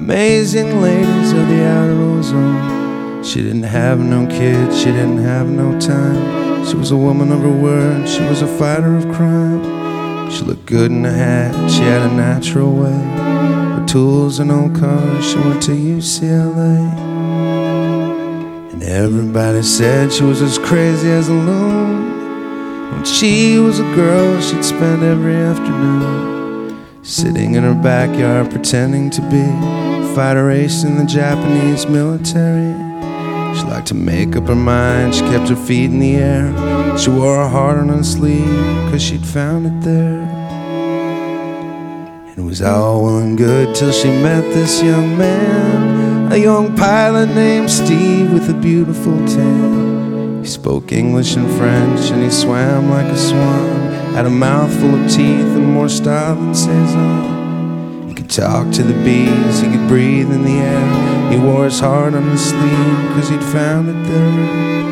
amazing ladies of the outer ozone. She didn't have no kids, she didn't have no time. She was a woman of her word, she was a fighter of crime. She looked good in a hat, she had a natural way. With tools and old cars, she went to UCLA. And everybody said she was as crazy as a loon. When she was a girl, she'd spend every afternoon sitting in her backyard pretending to be a fighter ace in the Japanese military. She liked to make up her mind, she kept her feet in the air. She wore her heart on her sleeve, cause she'd found it there. And it was all well and good till she met this young man, a young pilot named Steve with a beautiful tan. He spoke English and French and he swam like a swan, had a mouthful of teeth and more style than Cezanne. He could talk to the bees, he could breathe in the air. He wore his heart on his sleeve, cause he'd found it there.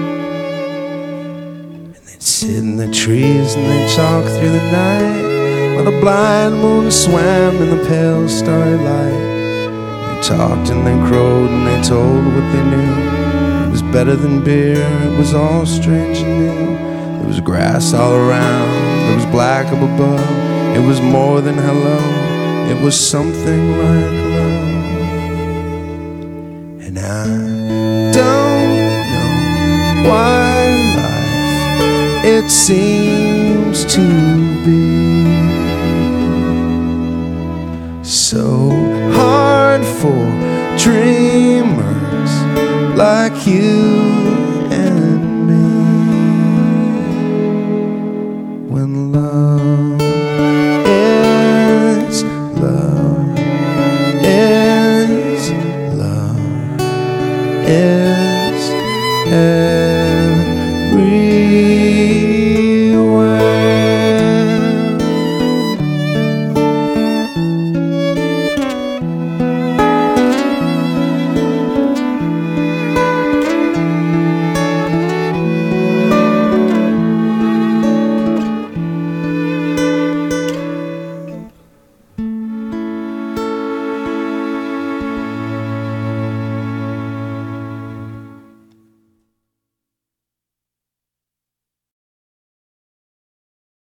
And they'd sit in the trees and they'd talk through the night, while the blind moon swam in the pale starry light. They talked and they crowed and they told what they knew. It was better than beer, it was all strange and new. There was grass all around, there was black up above. It was more than hello, it was something like love. And I don't know why life, it seems to be so hard for dreamers like you and me. When love is love, is love, is